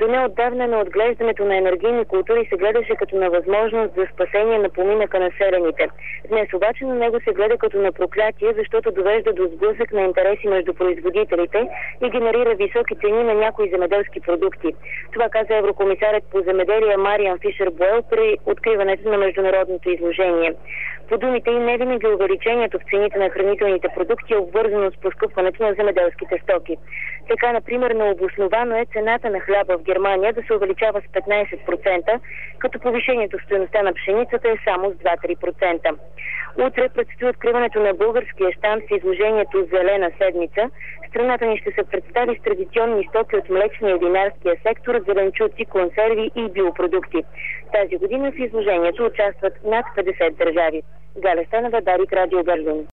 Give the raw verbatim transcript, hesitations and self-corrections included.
До неотдавна на отглеждането на енергийни култури се гледаше като на възможност за спасение на поминъка на селените. Днес обаче на него се гледа като на проклятие, защото довежда до сблъсък на интереси между производителите и генерира високи цени на някои земеделски продукти. Това каза еврокомисарят по земеделие Мариан Фишер Бойл при откриването на международното изложение. По думите и не винаги увеличението в цените на хранителните продукти е обвързано с поскъпването на земеделските стоки. Така, например, необосновано е цената на хляба в Германия да се увеличава с петнайсет процента, като повишението в стойността на пшеницата е само с два до три процента. Утре предстои откриването на българския щанд в изложението Зелена седмица. Страната ни ще се представи с традиционни стоки от млечния и винарския сектор, зеленчуци, консерви и биопродукти. Тази година в изложението участват над петдесет държави. Галя Станева, Дарик, Радио Берлин.